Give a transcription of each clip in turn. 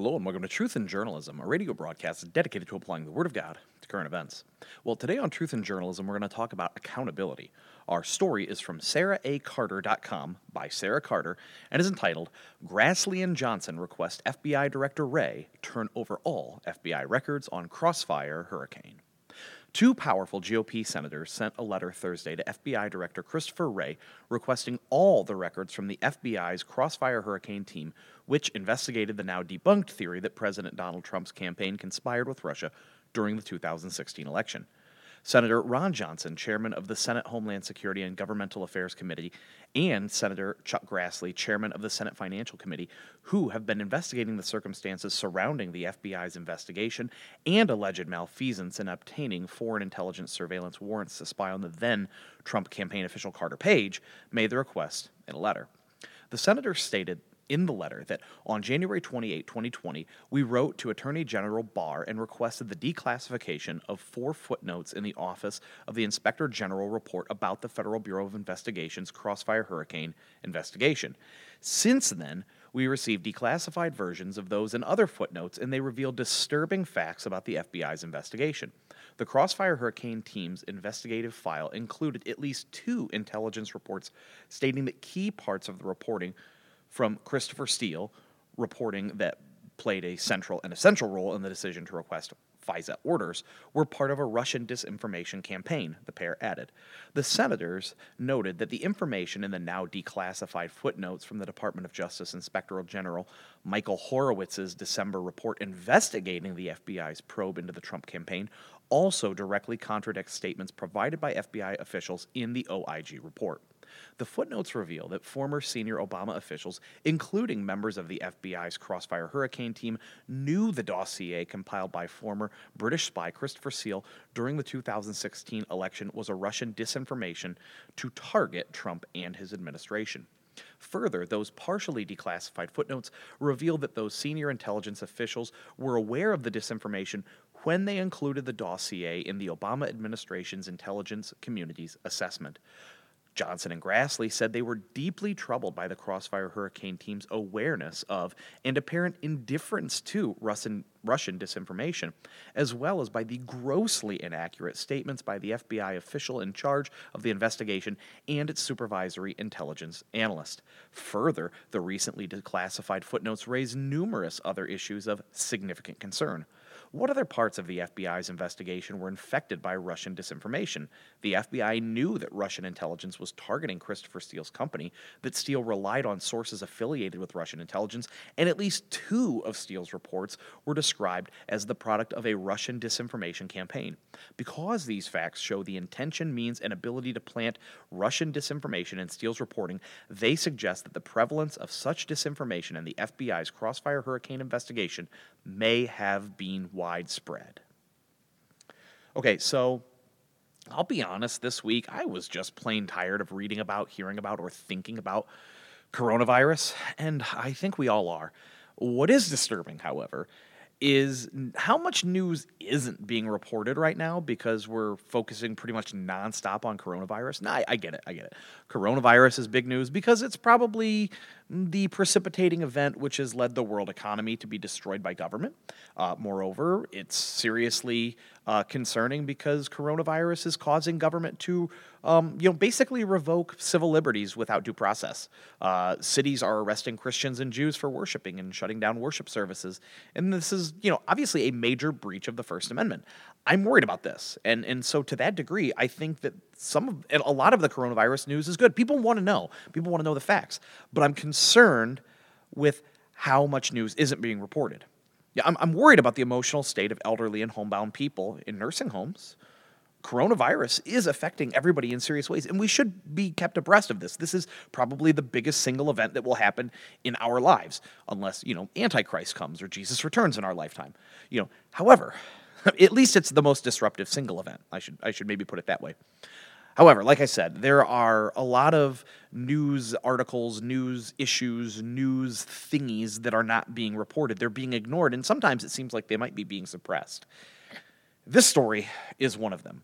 Hello and welcome to Truth in Journalism, a radio broadcast dedicated to applying the Word of God to current events. Well, today on Truth in Journalism, we're going to talk about accountability. Our story is from SarahACarter.com by Sarah Carter and is entitled, Grassley and Johnson Request FBI Director Wray Turn Over All FBI Records on Crossfire Hurricane. Two powerful GOP senators sent a letter Thursday to FBI Director Christopher Wray requesting all the records from the FBI's Crossfire Hurricane team, which investigated the now debunked theory that President Donald Trump's campaign conspired with Russia during the 2016 election. Senator Ron Johnson, chairman of the Senate Homeland Security and Governmental Affairs Committee, and Senator Chuck Grassley, chairman of the Senate Financial Committee, who have been investigating the circumstances surrounding the FBI's investigation and alleged malfeasance in obtaining foreign intelligence surveillance warrants to spy on the then Trump campaign official Carter Page, made the request in a letter. The senators stated in the letter that on January 28, 2020, we wrote to Attorney General Barr and requested the declassification of 4 footnotes in the Office of the Inspector General report about the Federal Bureau of Investigation's Crossfire Hurricane investigation. Since then, we received declassified versions of those and other footnotes, and they revealed disturbing facts about the FBI's investigation. The Crossfire Hurricane team's investigative file included at least 2 intelligence reports stating that key parts of the reporting from Christopher Steele, reporting that played a central and essential role in the decision to request FISA orders, were part of a Russian disinformation campaign, the pair added. The senators noted that the information in the now declassified footnotes from the Department of Justice Inspector General Michael Horowitz's December report investigating the FBI's probe into the Trump campaign also directly contradicts statements provided by FBI officials in the OIG report. The footnotes reveal that former senior Obama officials, including members of the FBI's Crossfire Hurricane team, knew the dossier compiled by former British spy Christopher Steele during the 2016 election was a Russian disinformation to target Trump and his administration. Further, those partially declassified footnotes reveal that those senior intelligence officials were aware of the disinformation when they included the dossier in the Obama administration's intelligence community's assessment. Johnson and Grassley said they were deeply troubled by the Crossfire Hurricane team's awareness of and apparent indifference to Russian disinformation, as well as by the grossly inaccurate statements by the FBI official in charge of the investigation and its supervisory intelligence analyst. Further, the recently declassified footnotes raise numerous other issues of significant concern. What other parts of the FBI's investigation were infected by Russian disinformation? The FBI knew that Russian intelligence was targeting Christopher Steele's company, that Steele relied on sources affiliated with Russian intelligence, and at least 2 of Steele's reports were described as the product of a Russian disinformation campaign. Because these facts show the intention, means, and ability to plant Russian disinformation in Steele's reporting, they suggest that the prevalence of such disinformation in the FBI's Crossfire Hurricane investigation may have been widespread. Okay, so I'll be honest, this week I was just plain tired of reading about, hearing about, or thinking about coronavirus, and I think we all are. What is disturbing, however, is how much news isn't being reported right now because we're focusing pretty much nonstop on coronavirus. Now, I get it. Coronavirus is big news because it's probably the precipitating event which has led the world economy to be destroyed by government. Moreover, it's seriously concerning because coronavirus is causing government to basically revoke civil liberties without due process. Cities are arresting Christians and Jews for worshiping and shutting down worship services. And this is, obviously a major breach of the First Amendment. I'm worried about this. And so to that degree, I think that a lot of the coronavirus news is good. People want to know. People want to know the facts. But I'm concerned with how much news isn't being reported. Yeah, I'm worried about the emotional state of elderly and homebound people in nursing homes. Coronavirus is affecting everybody in serious ways, and we should be kept abreast of this. This is probably the biggest single event that will happen in our lives, unless, Antichrist comes or Jesus returns in our lifetime. However, at least it's the most disruptive single event. I should maybe put it that way. However, like I said, there are a lot of news articles, news issues, news thingies that are not being reported. They're being ignored, and sometimes it seems like they might be being suppressed. This story is one of them.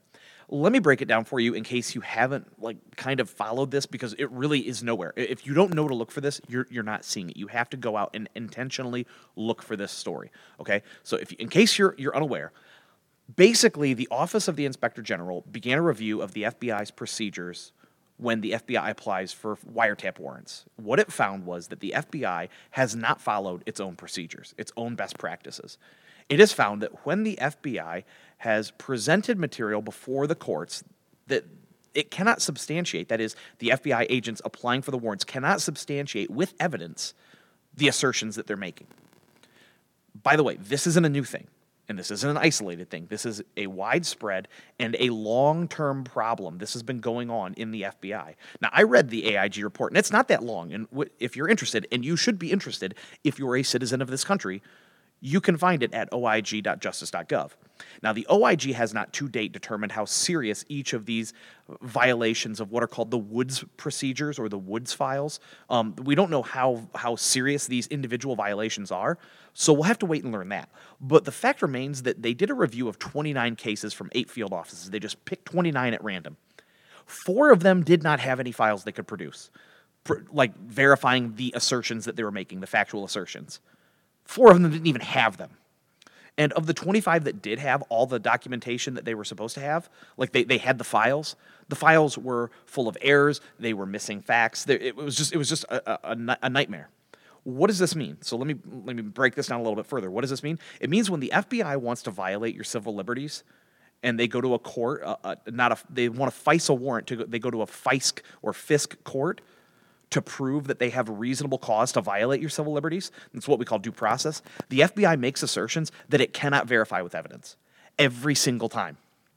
Let me break it down for you in case you haven't kind of followed this, because it really is nowhere. If you don't know to look for this, you're not seeing it. You have to go out and intentionally look for this story. Okay, so in case you're unaware, basically the Office of the Inspector General began a review of the FBI's procedures when the FBI applies for wiretap warrants. What it found was that the FBI has not followed its own procedures, its own best practices. It has found that when the FBI has presented material before the courts that it cannot substantiate, that is, the FBI agents applying for the warrants cannot substantiate with evidence the assertions that they're making. By the way, this isn't a new thing, and this isn't an isolated thing. This is a widespread and a long-term problem. This has been going on in the FBI. Now, I read the AIG report, and it's not that long, and if you're interested, and you should be interested if you're a citizen of this country, you can find it at oig.justice.gov. Now, the OIG has not to date determined how serious each of these violations of what are called the Woods procedures or the Woods files. We don't know how serious these individual violations are, so we'll have to wait and learn that. But the fact remains that they did a review of 29 cases from 8 field offices. They just picked 29 at random. 4 of them did not have any files they could produce, verifying the assertions that they were making, the factual assertions. 4 of them didn't even have them. And of the 25 that did have all the documentation that they were supposed to have, they had the files were full of errors, they were missing facts. It was just a nightmare. What does this mean? So let me break this down a little bit further. What does this mean? It means when the FBI wants to violate your civil liberties and they go to a court, they want to FICE a warrant, they go to a FISC or FISC court to prove that they have reasonable cause to violate your civil liberties. That's what we call due process. The FBI makes assertions that it cannot verify with evidence every single time.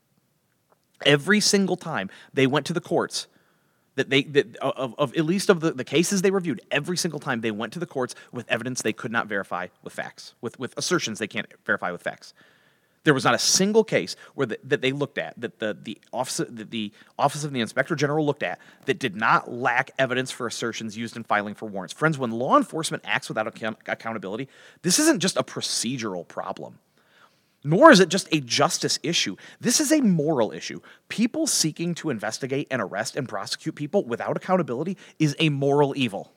Every single time they went to the courts, at least of the cases they reviewed, every single time they went to the courts with evidence they could not verify with facts, with assertions they can't verify with facts. There was not a single case that they looked at, that the Office of the Inspector General looked at, that did not lack evidence for assertions used in filing for warrants. Friends, when law enforcement acts without accountability, this isn't just a procedural problem, nor is it just a justice issue. This is a moral issue. People seeking to investigate and arrest and prosecute people without accountability is a moral evil.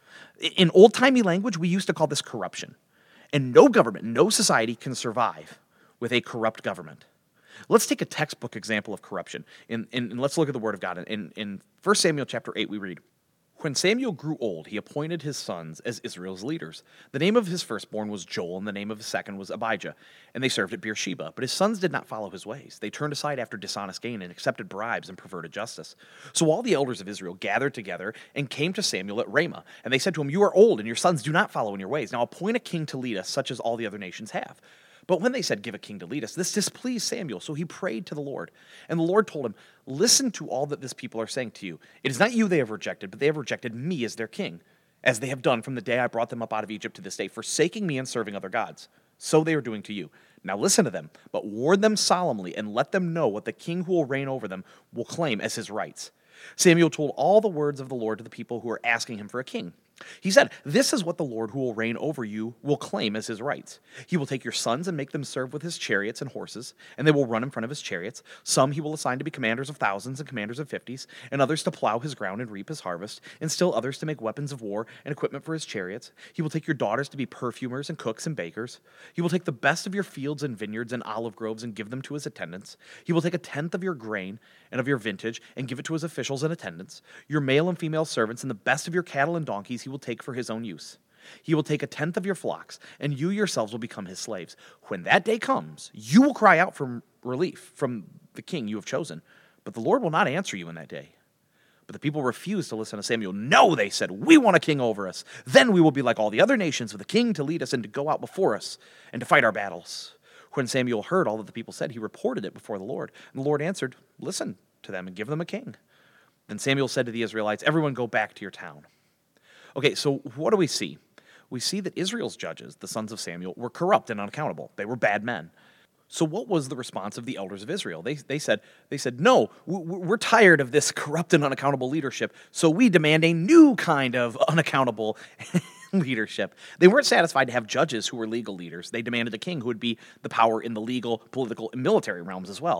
In old-timey language, we used to call this corruption. And no government, no society can survive with a corrupt government. Let's take a textbook example of corruption, and let's look at the Word of God. In 1 Samuel chapter 8, we read, "When Samuel grew old, he appointed his sons as Israel's leaders. The name of his firstborn was Joel, and the name of his second was Abijah, and they served at Beersheba. But his sons did not follow his ways. They turned aside after dishonest gain and accepted bribes and perverted justice. So all the elders of Israel gathered together and came to Samuel at Ramah, and they said to him, 'You are old, and your sons do not follow in your ways. Now appoint a king to lead us, such as all the other nations have.' But when they said, 'Give a king to lead us,' this displeased Samuel, so he prayed to the Lord. And the Lord told him, 'Listen to all that this people are saying to you. It is not you they have rejected, but they have rejected me as their king, as they have done from the day I brought them up out of Egypt to this day, forsaking me and serving other gods. So they are doing to you. Now listen to them, but warn them solemnly, and let them know what the king who will reign over them will claim as his rights.' Samuel told all the words of the Lord to the people who were asking him for a king. He said, 'This is what the Lord who will reign over you will claim as his rights. He will take your sons and make them serve with his chariots and horses, and they will run in front of his chariots. Some he will assign to be commanders of thousands and commanders of 50s, and others to plow his ground and reap his harvest, and still others to make weapons of war and equipment for his chariots. He will take your daughters to be perfumers and cooks and bakers. He will take the best of your fields and vineyards and olive groves and give them to his attendants. He will take a tenth of your grain and of your vintage and give it to his officials and attendants. Your male and female servants and the best of your cattle and donkeys he will take for his own use. He will take a tenth of your flocks, and you yourselves will become his slaves. When that day comes, you will cry out for relief from the king you have chosen, but the Lord will not answer you in that day.' But the people refused to listen to Samuel. 'No,' they said, 'we want a king over us. Then we will be like all the other nations, with a king to lead us and to go out before us and to fight our battles.' When Samuel heard all that the people said, he reported it before the Lord. And the Lord answered, 'Listen to them and give them a king.' Then Samuel said to the Israelites, 'Everyone go back to your town.'" Okay, so what do we see? We see that Israel's judges, the sons of Samuel, were corrupt and unaccountable. They were bad men. So what was the response of the elders of Israel? They said, "No, we're tired of this corrupt and unaccountable leadership, so we demand a new kind of unaccountable leadership." They weren't satisfied to have judges who were legal leaders. They demanded a king who would be the power in the legal, political, and military realms as well.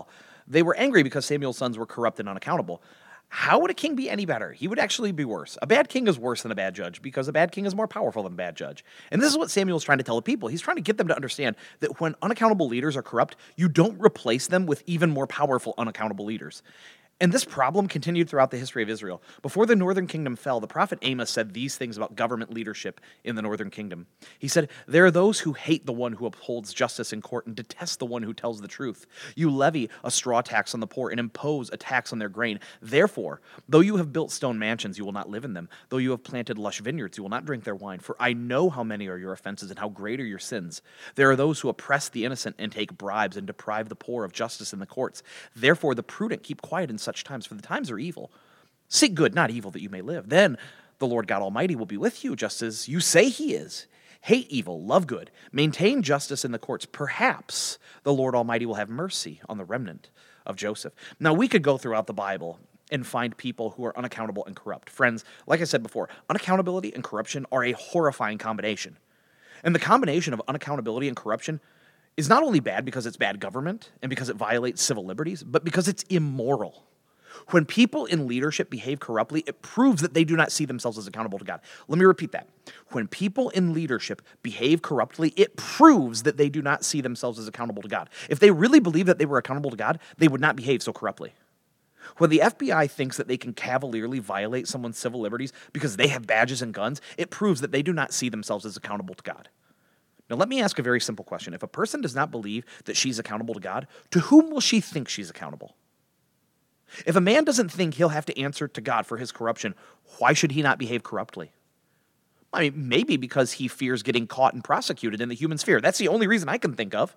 They were angry because Samuel's sons were corrupt and unaccountable. How would a king be any better? He would actually be worse. A bad king is worse than a bad judge because a bad king is more powerful than a bad judge. And this is what Samuel's trying to tell the people. He's trying to get them to understand that when unaccountable leaders are corrupt, you don't replace them with even more powerful unaccountable leaders. And this problem continued throughout the history of Israel. Before the northern kingdom fell, the prophet Amos said these things about government leadership in the northern kingdom. He said, "There are those who hate the one who upholds justice in court and detest the one who tells the truth. You levy a straw tax on the poor and impose a tax on their grain. Therefore, though you have built stone mansions, you will not live in them. Though you have planted lush vineyards, you will not drink their wine. For I know how many are your offenses and how great are your sins. There are those who oppress the innocent and take bribes and deprive the poor of justice in the courts. Therefore, the prudent keep quiet in such times, for the times are evil. Seek good, not evil, that you may live. Then the Lord God Almighty will be with you, just as you say he is. Hate evil, love good, maintain justice in the courts. Perhaps the Lord Almighty will have mercy on the remnant of Joseph." Now, we could go throughout the Bible and find people who are unaccountable and corrupt. Friends, like I said before, unaccountability and corruption are a horrifying combination. And the combination of unaccountability and corruption is not only bad because it's bad government and because it violates civil liberties, but because it's immoral. When people in leadership behave corruptly, it proves that they do not see themselves as accountable to God. Let me repeat that. When people in leadership behave corruptly, it proves that they do not see themselves as accountable to God. If they really believed that they were accountable to God, they would not behave so corruptly. When the FBI thinks that they can cavalierly violate someone's civil liberties because they have badges and guns, it proves that they do not see themselves as accountable to God. Now, let me ask a very simple question. If a person does not believe that she's accountable to God, to whom will she think she's accountable? If a man doesn't think he'll have to answer to God for his corruption, why should he not behave corruptly? I mean, maybe because he fears getting caught and prosecuted in the human sphere. That's the only reason I can think of.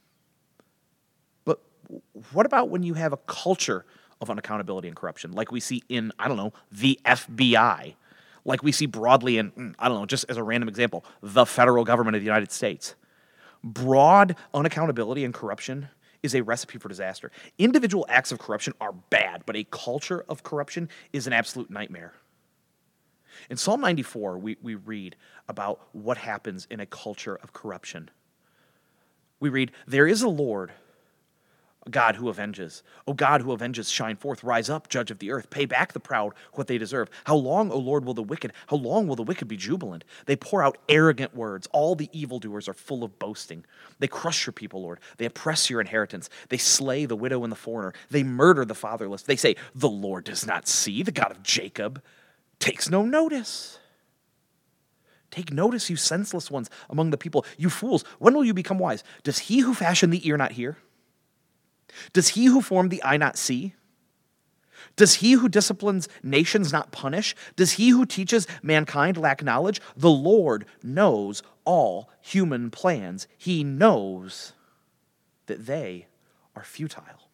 But what about when you have a culture of unaccountability and corruption, like we see in, the FBI, like we see broadly in, just as a random example, the federal government of the United States? Broad unaccountability and corruption is a recipe for disaster. Individual acts of corruption are bad, but a culture of corruption is an absolute nightmare. In Psalm 94, we read about what happens in a culture of corruption. We read, "There is a Lord, a God who avenges. O God who avenges, shine forth. Rise up, judge of the earth. Pay back the proud what they deserve. How long, O Lord, how long will the wicked be jubilant? They pour out arrogant words. All the evildoers are full of boasting. They crush your people, Lord. They oppress your inheritance. They slay the widow and the foreigner. They murder the fatherless. They say, the Lord does not see. The God of Jacob takes no notice. Take notice, you senseless ones among the people. You fools, when will you become wise? Does he who fashioned the ear not hear? Does he who formed the eye not see? Does he who disciplines nations not punish? Does he who teaches mankind lack knowledge? The Lord knows all human plans. He knows that they are futile.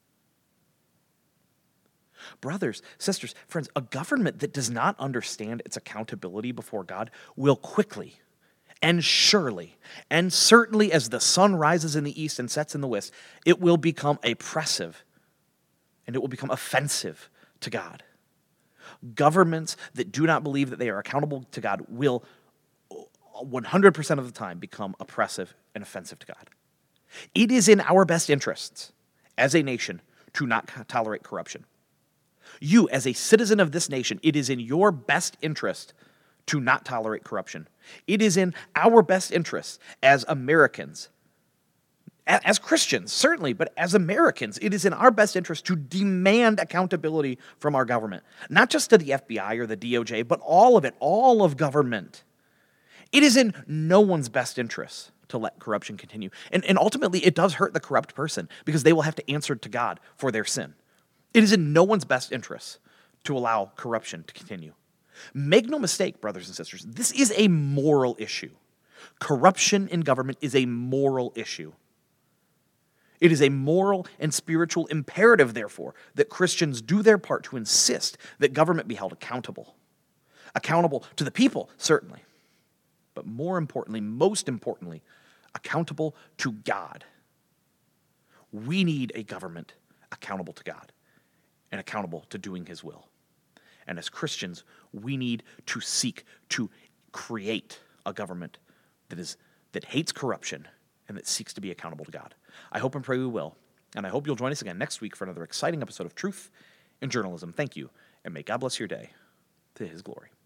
Brothers, sisters, friends, a government that does not understand its accountability before God will quickly and surely, and certainly as the sun rises in the east and sets in the west, it will become oppressive and it will become offensive to God. Governments that do not believe that they are accountable to God will 100% of the time become oppressive and offensive to God. It is in our best interests as a nation to not tolerate corruption. You, as a citizen of this nation, it is in your best interest to not tolerate corruption. It is in our best interest as Americans, as Christians, certainly, but as Americans, it is in our best interest to demand accountability from our government. Not just to the FBI or the DOJ, but all of it, all of government. It is in no one's best interest to let corruption continue. And ultimately, it does hurt the corrupt person because they will have to answer to God for their sin. It is in no one's best interest to allow corruption to continue. Make no mistake, brothers and sisters, this is a moral issue. Corruption in government is a moral issue. It is a moral and spiritual imperative, therefore, that Christians do their part to insist that government be held accountable. Accountable to the people, certainly, but more importantly, most importantly, accountable to God. We need a government accountable to God and accountable to doing his will. And as Christians, we need to seek to create a government that hates corruption and that seeks to be accountable to God. I hope and pray we will. And I hope you'll join us again next week for another exciting episode of Truth in Journalism. Thank you, and may God bless your day to his glory.